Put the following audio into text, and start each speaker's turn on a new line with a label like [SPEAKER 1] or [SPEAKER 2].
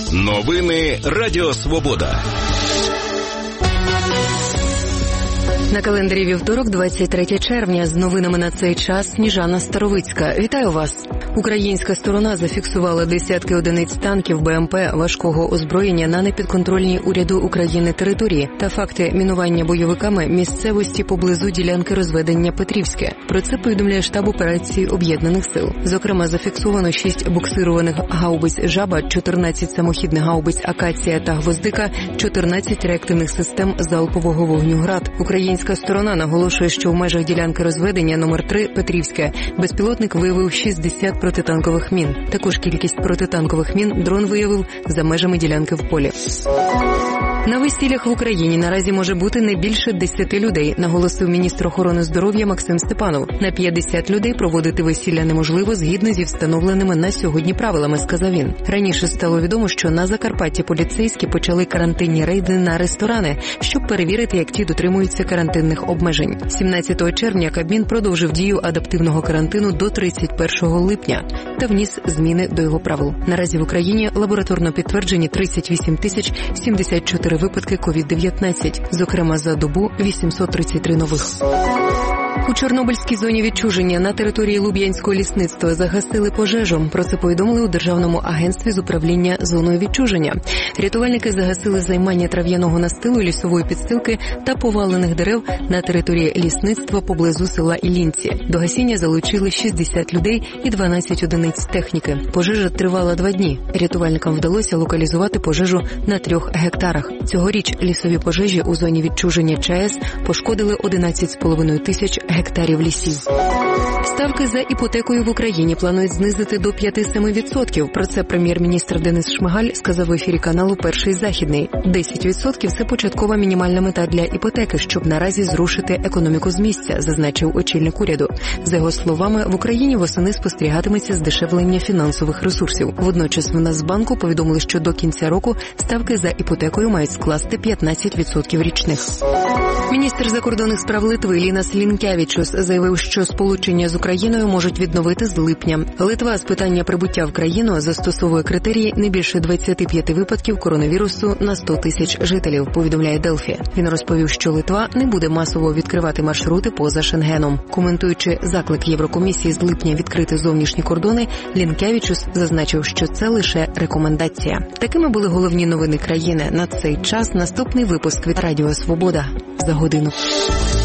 [SPEAKER 1] Новини Радіо Свобода.
[SPEAKER 2] На календарі вівторок, 23 червня. З новинами на цей час Сніжана Старовицька. Вітаю вас. Українська сторона зафіксувала десятки одиниць танків, БМП, важкого озброєння на непідконтрольній уряду України території та факти мінування бойовиками місцевості поблизу ділянки розведення Петрівське. Про це повідомляє штаб операції Об'єднаних сил. Зокрема, зафіксовано 6 буксированих гаубиць «Жаба», 14 самохідних гаубиць «Акація» та «Гвоздика», 14 реактивних систем залпового вогню «Град». Українська сторона наголошує, що в межах ділянки розведення номер 3 Петрівське безпілотник виявив 60 протитанкових мін. Також кількість протитанкових мін дрон виявив за межами ділянки в полі. На весіллях в Україні наразі може бути не більше 10 людей, наголосив міністр охорони здоров'я Максим Степанов. На 50 людей проводити весілля неможливо згідно зі встановленими на сьогодні правилами, сказав він. Раніше стало відомо, що на Закарпатті поліцейські почали карантинні рейди на ресторани, щоб перевірити, як ті дотримуються карантинних обмежень. 17 червня Кабмін продовжив дію адаптивного карантину до 31 липня та вніс зміни до його правил. Наразі в Україні лабораторно підтверджені 38 074 випадки COVID-19, зокрема за добу 833 нових. У Чорнобильській зоні відчуження на території Луб'янського лісництва загасили пожежу. Про це повідомили у Державному агентстві з управління зоною відчуження. Рятувальники загасили займання трав'яного настилу, лісової підстилки та повалених дерев на території лісництва поблизу села Іллінці. До гасіння залучили 60 людей і 12 одиниць техніки. Пожежа тривала 2 дні. Рятувальникам вдалося локалізувати пожежу на 3 гектарах. Цьогоріч лісові пожежі у зоні відчуження ЧАЕС пошкодили 11,5 тисяч гектарів лісів. Ставки за іпотекою в Україні планують знизити до 5-7%. Про це прем'єр-міністр Денис Шмигаль сказав в ефірі каналу «Перший Західний». 10% – це початкова мінімальна мета для іпотеки, щоб наразі зрушити економіку з місця, зазначив очільник уряду. За його словами, в Україні восени спостерігатиметься здешевлення фінансових ресурсів. Водночас в Нацбанку повідомили, що до кінця року ставки за іпотекою мають скласти 15% річних. Міністр закордонних справ Литви Лінас Лінкевічус заявив, що сполучення з Україною можуть відновити з липня. Литва з питання прибуття в країну застосовує критерії не більше 25 випадків коронавірусу на 100 тисяч жителів, повідомляє Делфі. Він розповів, що Литва не буде масово відкривати маршрути поза Шенгеном. Коментуючи заклик Єврокомісії з липня відкрити зовнішні кордони, Лінкевічус зазначив, що це лише рекомендація. Такими були головні новини країни. На цей час наступний випуск від Радіо Свобода за годину.